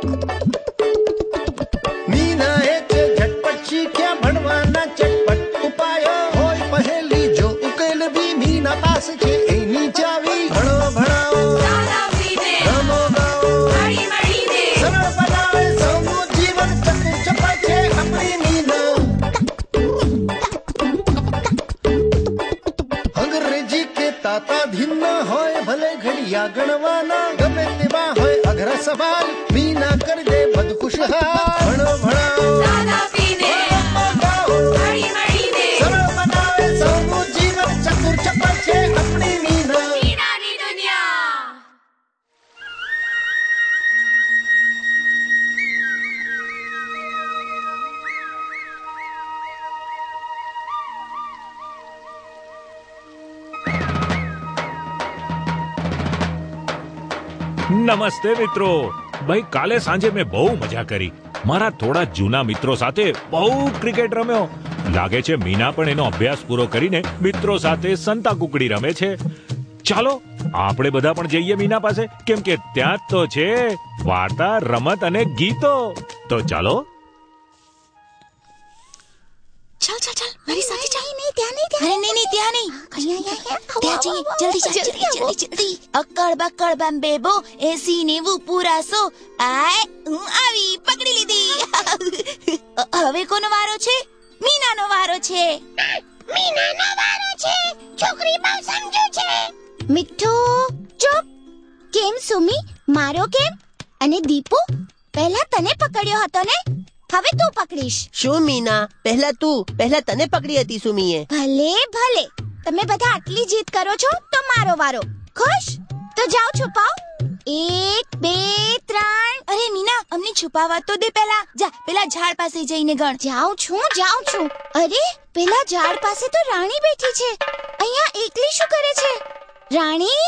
મીનાએ તે ઝટપટ શીખ્યા ભણવાના ચટપટ ઉપાયો. હોય પહેલી જો ઉકેલ બી મીના પાસે છે એની ચાવી. ભણો ભણાવો રમો ગાઓ સરળ બનાવે સૌનું જીવન. ચતુર ચપળ છે આપણી મીના. અંગ્રેજી કે તાતા ધીન હોય ભલે ઘડિયા ગણવાના. ગમે તેવા હોય અઘરા સવાલ મીના કરી દે બધ ખુશહાલ. ભણો ભણાવો સરળ બનાવે સૌનું જીવન. ચતુર ચપળ છે આપણી મીના. નમસ્તે મિત્રો. ભાઈ કાલે સાંજે મેં બહુ મજા કરી. મારા થોડા જૂના મિત્રો સાથે બહુ ક્રિકેટ રમ્યો. લાગે છે મીના પણ એનો અભ્યાસ પૂરો કરીને મિત્રો સાથે સંતા કુકડી રમે છે. ચાલો આપણે બધા પણ જઈએ મીના પાસે, કેમ કે ત્યાં જ તો છે વાર્તા, રમત અને ગીતો. તો ચાલો. ચાલ ચાલ ચાલ મારી સાથે ચાલ. નહીં ત્યાં ત્યાં જલ્દી અક્કડ બક્કડ બંબેબો 80-90 પૂરાસો. આય હું આવી પકડી લીધી. હવે કોનો વારો છે? મીનાનો વારો છે. છોકરી બહુ સમજુ છે. મીઠું ચૂપ. કેમ સુમી? મારો કેમ? અને દીપુ પહેલા તને પકડ્યો હતો ને, હવે તું પકડીશ. શું મીના? પહેલા તને પકડી હતી સુમીએ. ભલે ભલે, તમે બધા આટલી જીદ કરો છો તો મારો વારો. ખુશ? તો જાઓ છુપાવ. 1 2 3. અરે મીના, અમને છુપાવા તો દે પહેલા. જા પેલા ઝાડ પાસે જઈને ગણ. જાઉં છું. અરે પેલા ઝાડ પાસે તો રાણી બેઠી છે. અહીંયા એકલી શું કરે છે? રાણી.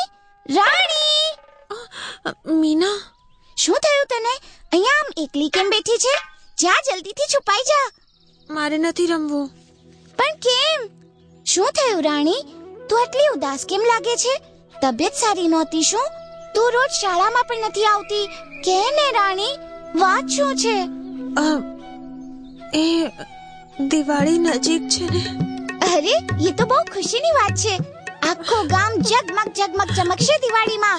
મીના, શું થયું તને? અહીંયા આમ એકલી કેમ બેઠી છે? જા જલ્દીથી છુપાઈ જા. મારે નથી રમવું. પણ કેમ? શું થયું રાણી? તું આટલી ઉદાસ કેમ લાગે છે? તબિયત સારી નહોતી શું? તું રોજ શાળામાં પણ નથી આવતી. કે ને રાણી, વાત શું છે? એ દિવાળી નજીક છે ને. અરે ये तो બહુ ખુશીની વાત છે. આખું ગામ જગમગ ચમકશે દિવાળીમાં.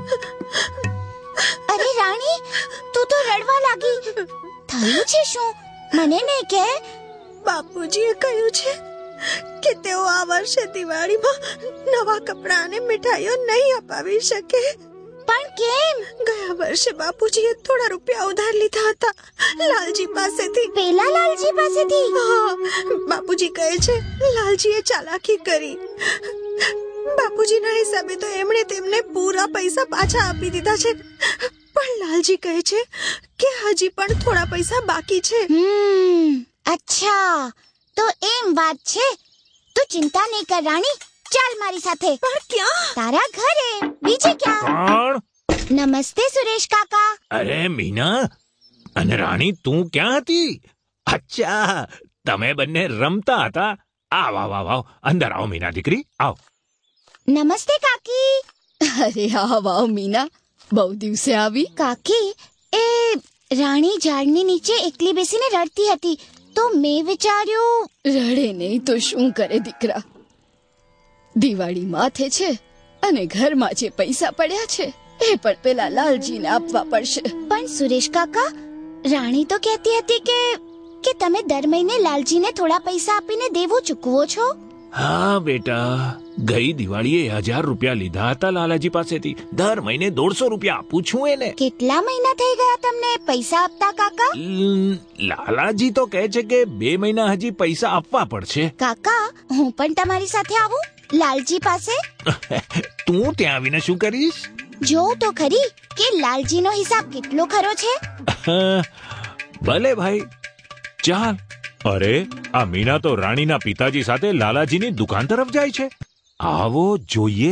અરે રાણી, તું તો રડવા લાગી. થયું છે શું? મને નહીં કે. બાપુજીએ કહ્યું છે કે તેઓ આ વર્ષે દિવાળીમાં નવા કપડાં અને મીઠાઈઓ નહીં અપાવી શકે. પણ કેમ? ગયા વર્ષે બાપુજીએ થોડા રૂપિયા ઉધાર લીધા હતા લાલજી પાસેથી. પેલા લાલજી પાસેથી? હા, બાપુજી કહે છે લાલજીએ ચાલાકી કરી. બાપુજીના હિસાબે તો એમણે તેમને પૂરા પૈસા પાછા આપી દીધા છે, પણ લાલજી કહે છે કે હજી પણ થોડા પૈસા બાકી છે. અચ્છા, તો એમ વાત છે. તું ચિંતા નહીં કર રાણી, ચાલ મારી સાથે. પણ ક્યાં? તારા ઘરે, બીજે ક્યાં? નમસ્તે સુરેશ કાકા. અરે મીના અને રાણી, તું ક્યાં હતી? અચ્છા, તમે બંને રમતા હતા. આવ અંદર આવો મીના દીકરી, આવ. નમસ્તે કાકી. અરે આવ મીના, બહુ દિવસે આવી. કાકી, એ રાણી ઝાડની નીચે એકલી બેસીને રડતી હતી, તો મેં વિચાર્યું. રડે નહીં તો શું કરે દીકરા? દિવાળી માથે છે અને ઘરમાં જે પૈસા પડ્યા છે એ પણ પેલા લાલજીને આપવા પડશે. પણ સુરેશ કાકા, રાણી તો કહેતી હતી કે તમે દર મહિને લાલજીને થોડા પૈસા આપીને દેવું ચૂકવો છો. હા બેટા, ગઈ દિવાળીએ 1000 રૂપિયા લીધા હતા લાલાજી પાસેથી. દર મહિને 150 રૂપિયા આપું છું એને. કેટલા મહિના થઈ ગયા તમને પૈસા આપતા કાકા? લાલાજી તો કહે છે કે 2 મહિના હજી પૈસા આપવા પડશે. કાકા, હું પણ તમારી સાથે આવું લાલજી પાસે? તું ત્યાં આવીને શું કરીશ? જો તો ખરી કે લાલજીનો હિસાબ કેટલો ખરો છે. ભલે ભાઈ, ચાલ. અરે આ મીના તો રાણીના પિતાજી સાથે લાલાજીની દુકાન તરફ જાય છે. આવો જોઈએ.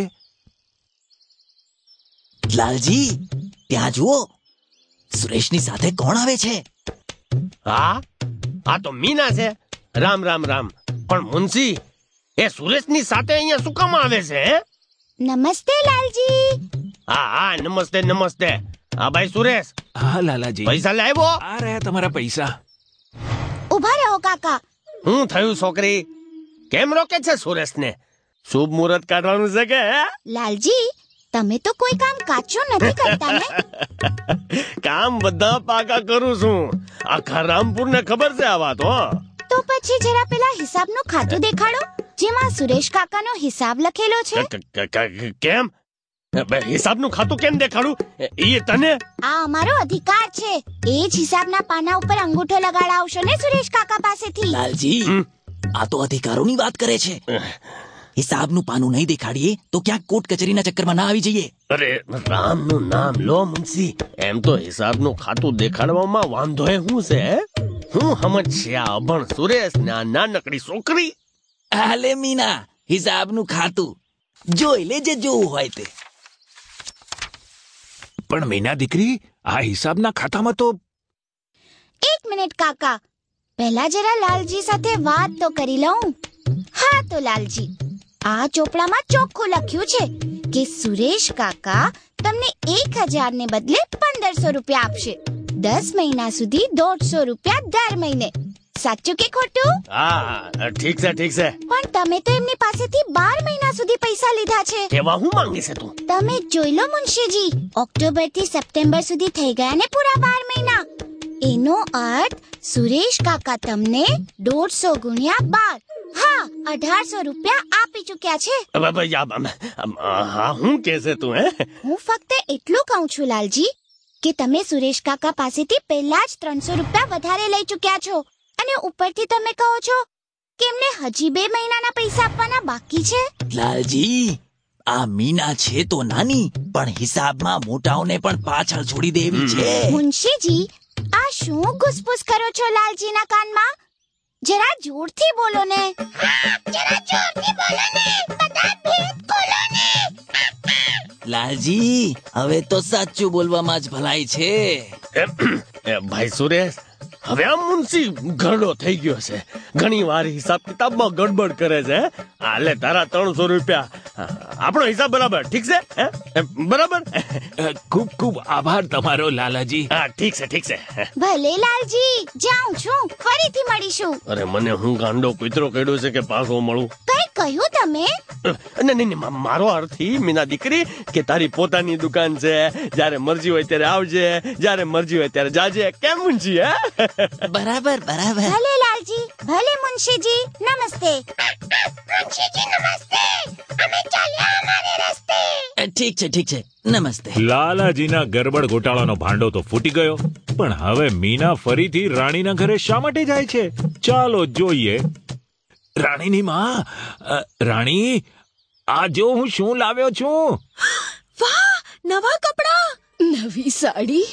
લાલજી, ત્યાં જુઓ, સુરેશની સાથે કોણ આવે છે? હા, આ તો મીના છે. રામ રામ રામ. પણ મુનશી, એ સુરેશની સાથે અહીંયા શું કામ આવે છે? નમસ્તે લાલજી. હા નમસ્તે. હા ભાઈ સુરેશ, હા લાલાજી, પૈસા લાવ્યો? આ રહ્યા તમારા પૈસા. ઉભા રહો કાકા. હું થયું છોકરી? કેમ રોકે છે સુરેશને? શુભ મુહૂર્ત કાઢવાનું છે કે? લાલજી, તમે તો કોઈ કામ કાચું નથી કરતા ને? કામ બધા પાકા કરું છું. આખા રામપુરને ખબર છે આ વાત. હો તો પછી જરા પેલા હિસાબનું ખાતું દેખાડો, જેમાં સુરેશ કાકાનો હિસાબ લખેલો છે. કેમ હિસાબનું ખાતું કેમ દેખાડું? એ તને આ અમારો અધિકાર છે. એ જ હિસાબના પાના ઉપર અંગૂઠો લગાડાવશો ને સુરેશ કાકા પાસેથી. લાલજી, આ તો અધિકારોની વાત કરે છે. હિસાબનું પાનું નહીં દેખાડીએ તો ક્યાંક કોર્ટ કચેરીના ચક્કરમાં ના આવી જઈએ. અરે રામનું નામ લો મુનશી. એમ તો હિસાબનું ખાતું દેખાડવામાં વાંધો શું છે? હું સમજશે આ અભણ સુરેશ ને આ નાનકડી છોકરી? હાલે મીના, હિસાબનું ખાતું જોઈ લે જે જોવું હોય તે. પણ મીના દીકરી, આ હિસાબના ખાતામાં તો... એક મિનિટ કાકા, પહેલા જરા લાલજી સાથે વાત તો કરી લઉં. હા તો લાલજી, આ ચોપડામાં ચોખ્ખું લખ્યું છે કે સુરેશ કાકા તમને 1000 ને બદલે 1500 રૂપિયા આપશે. 10 મહિના સુધી 150 રૂપિયા દર મહિને. સાચું કે ખોટું? હા ઠીક છે, ઠીક છે. પણ તમે તો એમની પાસેથી 12 મહિના સુધી પૈસા લીધા છે. કેવા હું માંગી છે તું? તમે જોઈ લો મુનશીજી, ઓક્ટોબર થી સપ્ટેમ્બર સુધી થઈ ગયા ને પૂરા 12 મહિના. એનો અર્થ સુરેશ કાકા તમને 150 ગુણ્યા 12, હા 1800 રૂપિયા આપી ચૂક્યા છે. હા હું કે છે તું? હું ફક્ત એટલું કહું છું લાલજી કે તમે સુરેશ કાકા પાસેથી પહેલા જ 300 રૂપિયા વધારે લઈ ચૂક્યા છો, અને ઉપરથી તમે કહો છો કે એમને હજી 2 મહિનાના પૈસા આપવાના બાકી છે. લાલજી, આ મીના છે તો નાની, પણ હિસાબમાં મોટાઓને પણ પાછળ છોડી દેવી છે. મુનશીજી, આ શું ઘુસપુસ કરો છો લાલજીના કાનમાં? જરા જોરથી બોલો ને. જરા જોરથી બોલો ને, બધા ભેદ ખોલો ને. લાલજી, હવે તો સાચું બોલવામાં જ ભલાઈ છે. ભાઈ સુરેશ, હવે આ મુનશી ગરડો થઈ ગયો છે. ઘણી વાર હિસાબ કિતાબમાં ગડબડ કરે છે. હાલે તારા 300 રૂપિયા, આપણો હિસાબ બરાબર. ઠીક છે? બરાબર. ખૂબ ખૂબ આભાર તમારો લાલાજી. હા ઠીક છે, ઠીક છે. ભલે લાલજી, જાઉં છું, ફરીથી મળીશું. અરે મને હું ગાંડો કૂતરો કર્યો છે કે પાછો મળું? કઈ કહ્યું તમે? નહીં, મારો અર્થ મીના દીકરી કે તારી પોતાની દુકાન છે. જ્યારે મરજી હોય ત્યારે આવજે, જ્યારે મરજી હોય ત્યારે જાજે. કેમ મુનશી? બરાબર બરાબર. ભલે લાલજી, ભલે મુનશીજી, નમસ્તે. મુનશીજી નમસ્તે, અમે ચાલ્યા અમારે રસ્તે. ઠીક છે, ઠીક છે, નમસ્તે. લાલાજીના ગરબડ ગોટાળાનો ભાંડો તો ફૂટી ગયો, પણ હવે મીના ફરીથી રાણીના ઘરે શા માટે જાય છે? ચાલો જોઈએ. રાણીની માં, રાણી, આ જો હું શું લાવ્યો છું. વાહ, નવા કપડા, નવી સાડી.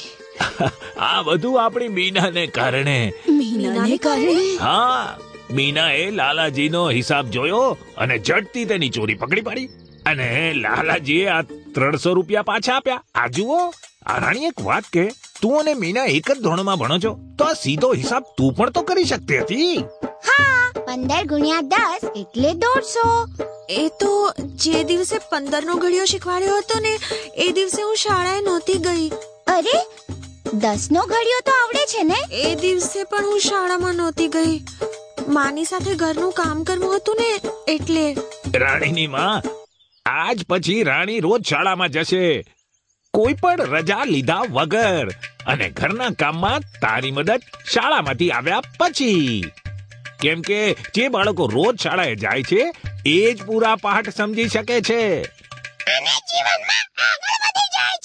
આ બધું આપણી મીનાને કારણે. મીનાને કારણે? હા, મીનાએ લાલાજીનો હિસાબ જોયો અને ઝટથી તેની ચોરી પકડી પાડી, અને લાલાજીએ આ 300 રૂપિયા પાછા આપ્યા. આ જુઓ. આ રાણી, એક વાત કે, તું અને મીના એક જ ધોરણમાં ભણો છો, તો આ સીધો હિસાબ તું પણ તો કરી શકતી હતી. હા, 15 ગુણ્યા 10 એટલે 150. એ તો જે દિવસે 15 નો ઘડિયો શીખવાડ્યો હતો ને, એ દિવસે હું શાળાએ નહોતી ગઈ. અરે, 10 નો ઘડિયો તો આવડે છે ને? એ દિવસે પણ હું શાળામાં નહોતી ગઈ. માની સાથે ઘરનું કામ કરવું હતું ને, એટલે. રાણીની માં, આજ પછી રાણી રોજ શાળામાં જશે, કોઈ પણ રજા લીધા વગર, અને ઘરના કામમાં તારી મદદ શાળામાંથી આવ્યા પછી. કેમ કે જે બાળકો રોજ શાળાએ જાય છે એ જ પૂરા પાઠ સમજી શકે છે અને જીવનમાં આગળ વધી જાય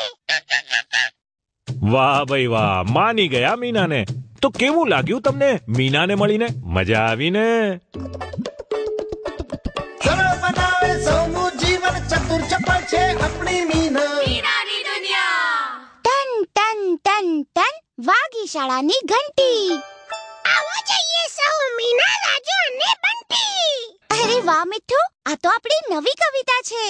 છે. વાહ ભાઈ વાહ, માની ગયા મીનાને. તો કેવું લાગ્યું તમને મીનાને મળીને? મજા આવી ને? સરળ બનાવે સૌનું જીવન, ચતુર ચપળ છે આપણી મીના. મીનાની દુનિયા. ટન ટન ટન ટન વાગી શાળાની ઘંટી. આવો જઈએ સૌ મીના, રાજુ અને બંટી. અરે વાહ મિઠ્ઠુ, આ તો આપણી નવી કવિતા છે.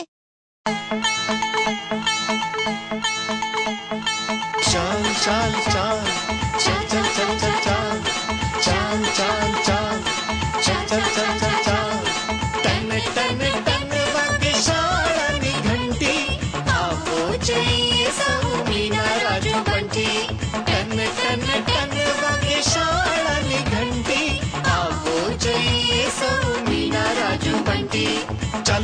ચાલ ચાલ ચાલ, ચાલ ચાલ ચાલ ચાલ ચાલ, ચાલ ચાલ ચાલ, ચાલ ચાલ ચાલ ચાલ ચાલ. ટન ટન ટન વાગે શાળાની ઘંટી, આવો જઈએ સૌ મીના, રાજુ બંટી.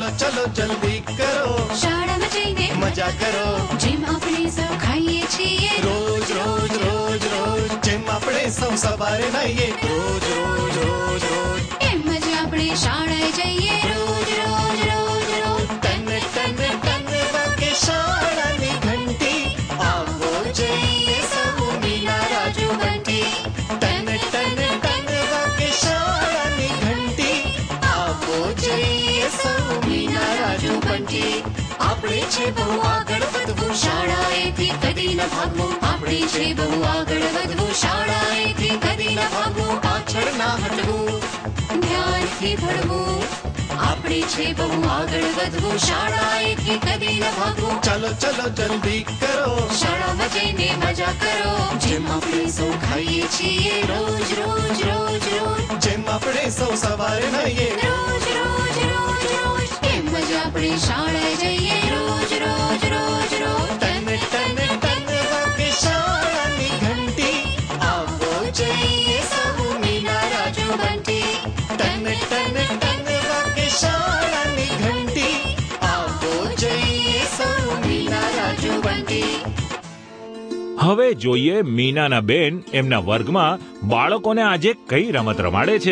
ચલો ચલો જલ્દી કરો, શાળામાં જઈને મજા કરો, જેમ આપણે સૌ ખાઈએ છીએ રોજ રોજ રોજ રોજ જેમ આપણે સૌ સવારે નાહીએ રોજ રોજ રોજ રોજ, એમ જ આપણે શાળાએ જઈએ રોજ રોજ રોજ રોજ. તને તને તને વાગે શાળાની ઘંટી, આવો જઈએ સૌ મીના રાજુ બંટી. તને તને તને વાગે શાળાની ઘંટી, આવો જઈએ સૌ મીના રાજુ બંટી. આપણે છે બહુ આગળ વધવું, શાળાએથી કદી ન ભાગવું. આપણે છે બહુ આગળ વધવું, શાળાએથી કદી ન ભાગવું. પાછળ ના હટવું, ધ્યાનથી ભણવું. આપણે છે બહુ આગળ વધવું, શાળાએથી કદી ન ભાગવું. ચલો ચલો જલ્દી કરો, શાળામાં જઈને મજા કરો, જેમ આપણે સૌ ખાઈએ છીએ રોજ રોજ રોજ રોજ, જેમ આપણે સૌ સવારે નાહીએ રોજ રોજ રોજ રોજ. એમ જ આપણે શાળાએ જઈએ રોજ રોજ રોજ રોજ. તને તને તને વાગે શાળાની ઘંટી, આવો જઈએ સૌ મીના રાજુ બંટી. તને તને તને વાગે શાળાની ઘંટી, આવો જઈએ સૌ મીના રાજુ બંટી. હવે જોઈએ મીનાના બેન એમના વર્ગમાં બાળકોને આજે કઈ રમત રમાડે છે.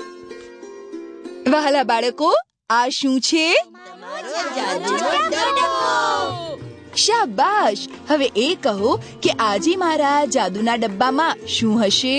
વહાલા બાળકો, આ શું છે? શાબાશ. હવે એ કહો કે આજે મારા જાદુના ડબ્બામાં શું હશે?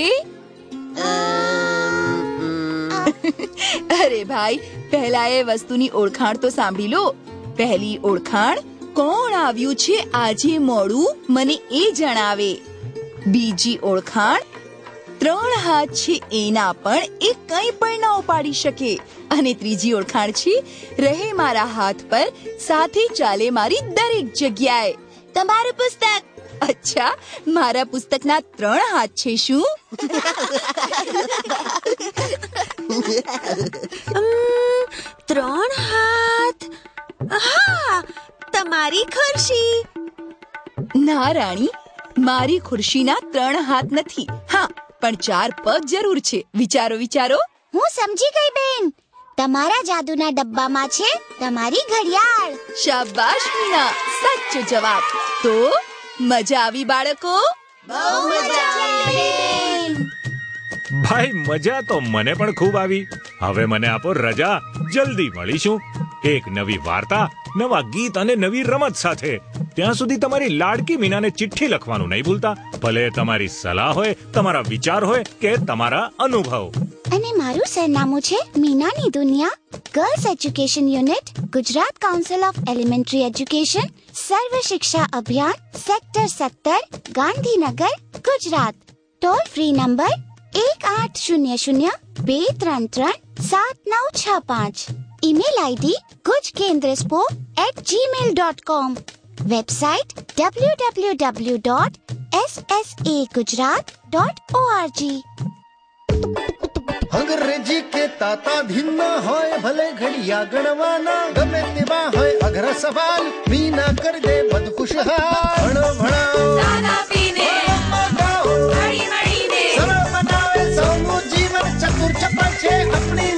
અરે ભાઈ, પહેલા એ વસ્તુની ઓળખાણ તો સાંભળી લો. પહેલી ઓળખાણ, કોણ આવ્યું છે આજે મોડું, મને એ જણાવે. બીજી ઓળખાણ, 3 હાથ છે એના પણ એ કંઈ પણ ન ઉપાડી શકે. અને ત્રીજી ઓળખાણ છે, રહે મારા હાથ પર, સાથે ચાલે મારી દરેક જગ્યાએ. તમારું પુસ્તક. અચ્છા, મારા પુસ્તકના 3 હાથ છે શું? 3 હાથ. હા, તમારી ખુરશી. ના રાણી, મારી ખુરશીના 3 હાથ નથી. હા, પણ 4 પગ જરૂર છે. વિચારો વિચારો. હું સમજી ગઈ બેન, તમારા જાદુના ડબ્બામાં છે તમારી ઘડિયાળ. શાબાશ મીના, સાચો જવાબ. તો મજા આવી બાળકો? બહુ મજા આવી બેન. ભાઈ, મજા તો મને પણ ખૂબ આવી. હવે મને આપો રજા, જલ્દી મળીશું એક નવી વાર્તા, નવા ગીત અને નવી રમત સાથે. ત્યાં સુધી તમારી લાડકી મીનાને ચિઠ્ઠી લખવાનું નહીં ભૂલતા. ભલે તમારી સલાહ હોય, તમારા વિચાર હોય કે તમારા અનુભવ. અને મારું સરનામું છે મીનાની દુનિયા, Girls Education Unit, Gujarat Council of Elementary Education, Sarva Shiksha Abhiyan, sector 17, Gandhinagar, Gujarat. Toll free number 1800-233-7965. Email ID gujkendraspo@gmail.com. Website www.ssagujarat.org. અંગ્રેજી કે તાતા ધીના હોય, ભલે ઘડિયા ગણવાના, ગમે તેવા હોય અઘરા સવાલ, મીના કર દે બધ ખુશહાલ. ભણો ભણાવો, ખાના પીને મગાવો, હળી મળીને સરળ બનાવે સૌનું જીવન, ચતુર ચપળ છે આપણી